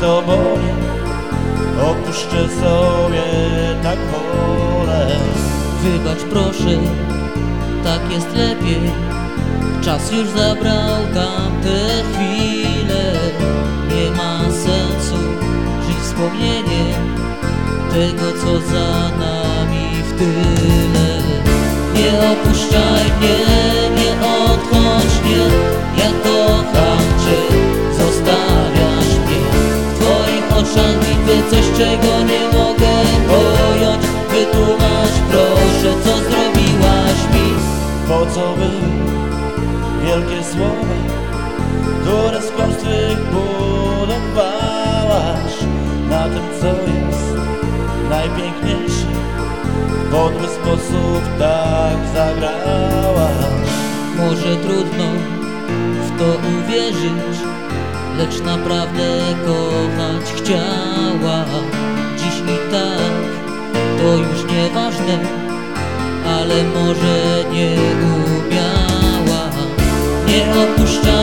to boli, opuszczę sobie, tak wolę. Wybacz proszę, tak jest lepiej. Czas już zabrał tamte chwile. Nie ma sensu żyć wspomnieniem tego, co za nami w tyle. Nie opuszczaj mnie, nie odchodź mnie, ja kocham Cię, zostawiasz mnie. W Twoich oczach widzę coś, czego nie mogę pojąć. Wytłumacz proszę, co zrobiłaś mi. Po co by wielkie słowa, które z kłamstw Twych budowałaś? Na tym, co jest najpiękniejsze, w podły sposób tak zagrałaś. Może trudno w to uwierzyć, lecz naprawdę kochać chciała. Dziś i tak to już nieważne, ale może nie umiała. Nie opuszczaj